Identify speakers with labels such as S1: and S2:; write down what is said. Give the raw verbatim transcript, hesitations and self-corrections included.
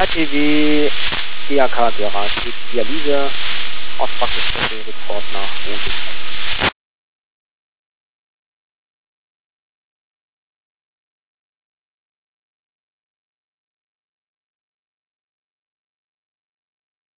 S1: T W D A K Garage, Dialyse, Auspackungsstelle, Report nach Rosenheim.